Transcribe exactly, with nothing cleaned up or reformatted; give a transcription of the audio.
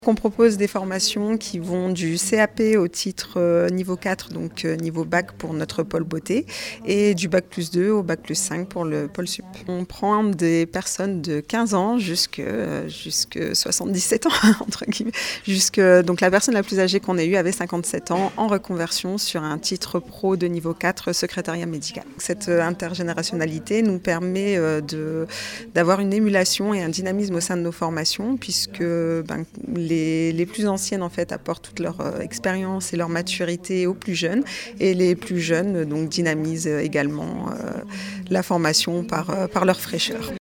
On propose des formations qui vont du C A P au titre euh, niveau quatre, donc euh, niveau bac pour notre pôle beauté, et du bac plus deux au bac plus cinq pour le pôle sup. On prend des personnes de quinze ans jusqu'à euh, jusqu'à soixante-dix-sept ans, entre guillemets. Jusque, donc la personne la plus âgée qu'on ait eue avait cinquante-sept ans, en reconversion sur un titre pro de niveau quatre, secrétariat médical. Cette euh, intergénérationnalité nous permet euh, de, d'avoir une émulation et un dynamisme au sein de nos formations, puisque ben, Les, les plus anciennes en fait apportent toute leur euh, expérience et leur maturité aux plus jeunes, et les plus jeunes donc dynamisent également euh, la formation par, euh, par leur fraîcheur.